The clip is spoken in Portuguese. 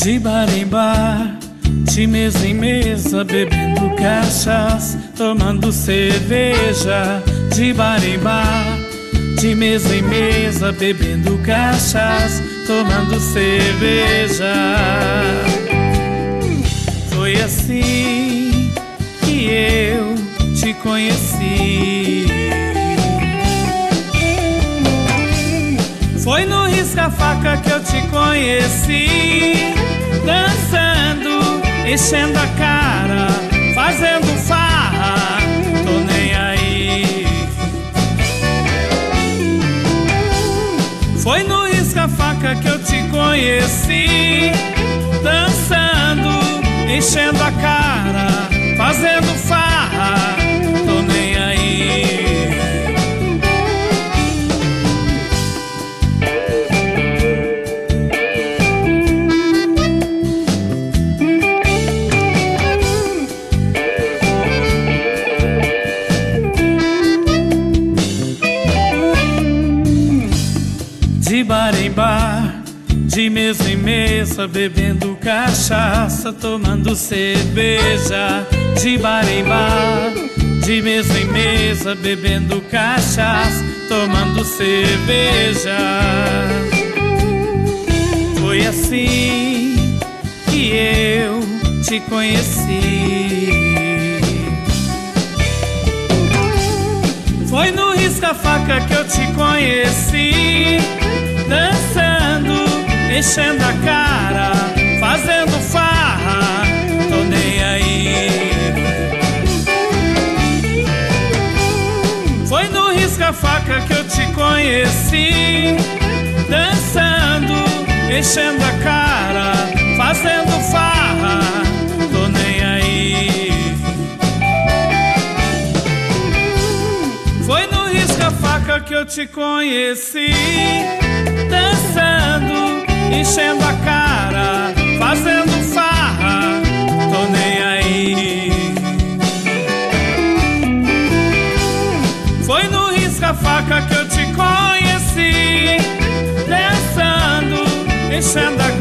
De bar em bar, de mesa em mesa, bebendo cachaça, tomando cerveja. De bar em bar, de mesa em mesa, bebendo cachaça, tomando cerveja. Foi assim que eu te conheci. Foi no risca-faca que eu te conheci, dançando, enchendo a cara, fazendo farra, tô nem aí. Foi no risca-faca que eu te conheci, dançando, enchendo a cara, fazendo farra, tô nem aí. De bar em bar, de mesa em mesa, bebendo cachaça, tomando cerveja. De bar em bar, de mesa em mesa, bebendo cachaça, tomando cerveja. Foi assim que eu te conheci. Foi no risca-faca que eu te conheci, dançando, enchendo a cara, fazendo farra, tô nem aí. Foi no risca-faca que eu te conheci, dançando, enchendo a cara, fazendo farra, tô nem aí. Foi no risca-faca que eu te conheci, dançando, enchendo a cara, fazendo farra, tô nem aí. Foi no risca-faca que eu te conheci, dançando, enchendo a